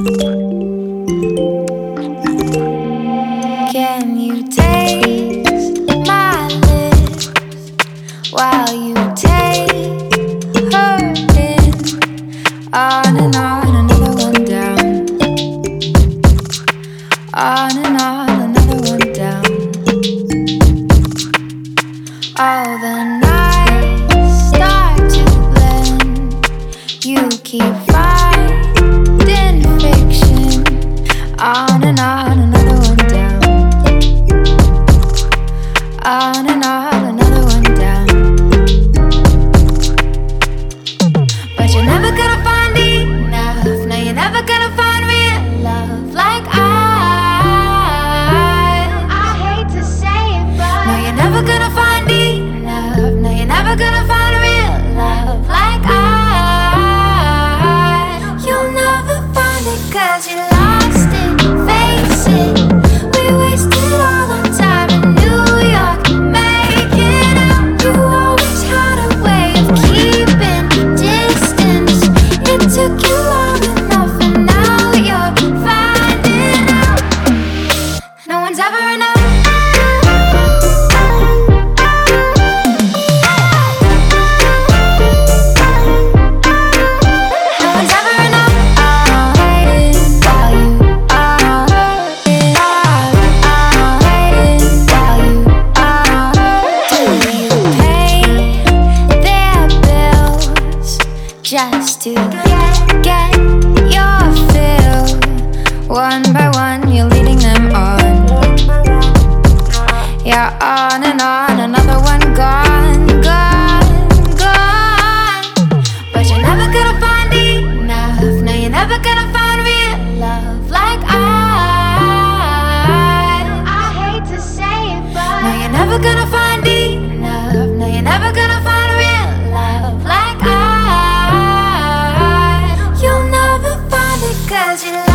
Can you taste my lips while you take her in? On and on, another one down. On and on, another one down. All the nights start to blend. You keep finding fiction. On and on, another one down. On and on, another one down. But you're never gonna find enough. No, you're never gonna find real love like I hate to say it, but no, you're never gonna find enough. No, you're never gonna find real love like you'll never find it 'cause you lost it. Face it, we wasted all our time in New York making out. You always had a way of keeping distance. It took you long enough and now you're finding out no one's ever enough. Just to get your fill. One by one, you're leading them on. Yeah, on and on, another one gone, gone, gone. But you're never gonna find enough. No, you're never gonna find real love like I hate to say it, but no, you're never gonna find enough. No, you're never gonna find real love like I. You'll never find it 'cause you